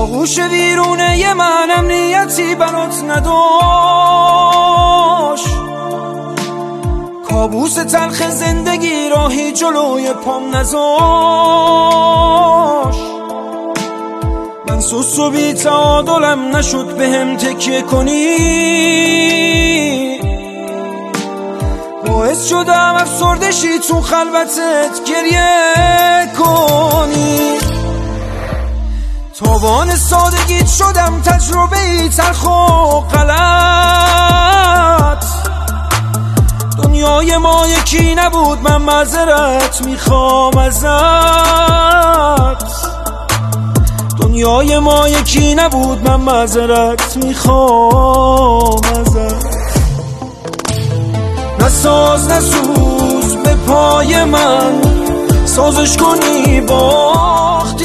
آغوش ویرونه من امنیتی برات نداشت، کابوس تلخ زندگی راهی جلوی پام نذاشت. من سوس و بی تعادلم نشد بهم تکیه کنی، باعث شدم افسردشی تو خلوتت گریه کنی. تاوان سادگیت شدم تجربه‌ای تلخ و غلط. دنیای ما یکی نبود، من معذرت میخوام ازت. دنیای ما یکی نبود، من معذرت میخوام ازت. نساز نسوز به پای من، سازش کنی باختی